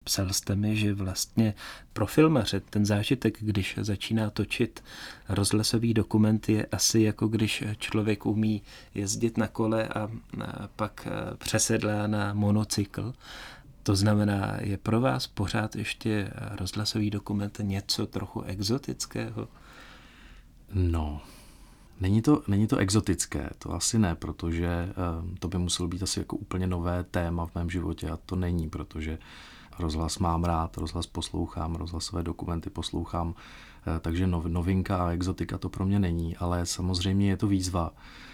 Psal jste mi, že vlastně pro filmaře ten zážitek, když začíná točit rozhlasový dokument, je asi jako když člověk umí jezdit na kole a pak přesedlá na monocykl. To znamená, je pro vás pořád ještě rozhlasový dokument něco trochu exotického? No, není to exotické, to asi ne, protože to by muselo být asi jako úplně nové téma v mém životě a to není, protože rozhlas mám rád, rozhlas poslouchám, rozhlasové dokumenty poslouchám, takže novinka a exotika to pro mě není, ale samozřejmě je to výzva.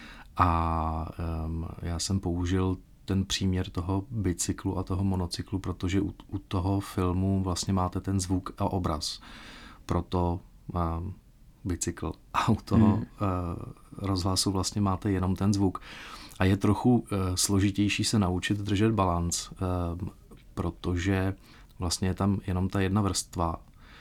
A já jsem použil ten příměr toho bicyklu a toho monocyklu, protože u toho filmu vlastně máte ten zvuk a obraz. Proto bicykl a u toho rozhlasu vlastně máte jenom ten zvuk. A je trochu složitější se naučit držet balanc, protože vlastně je tam jenom ta jedna vrstva.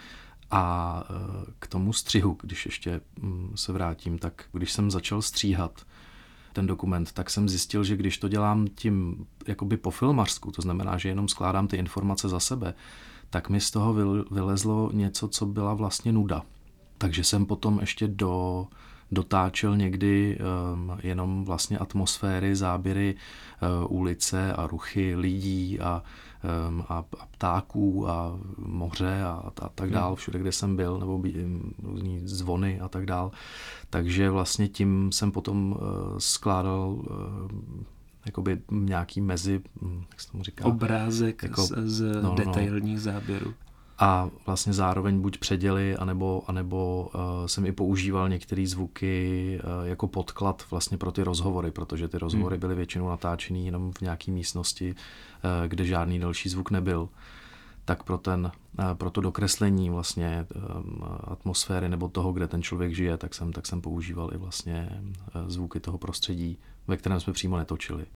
A k tomu střihu, když ještě se vrátím, tak když jsem začal stříhat ten dokument, tak jsem zjistil, že když to dělám tím jakoby po filmařsku, to znamená, že jenom skládám ty informace za sebe, tak mi z toho vylezlo něco, co byla vlastně nuda. Takže jsem potom ještě dotáčel někdy jenom vlastně atmosféry, záběry ulice a ruchy lidí a ptáků a moře a tak dál, všude, kde jsem byl, nebo různý zvony a tak dál. Takže vlastně tím jsem potom skládal jakoby nějaký jak se tomu říká? Obrázek jako, z detailních záběrů. A vlastně zároveň buď předěly, anebo jsem i používal některé zvuky jako podklad vlastně pro ty rozhovory, protože ty rozhovory byly většinou natáčený jenom v nějaké místnosti, kde žádný další zvuk nebyl. Tak pro to dokreslení vlastně atmosféry nebo toho, kde ten člověk žije, tak jsem používal i vlastně zvuky toho prostředí, ve kterém jsme přímo netočili.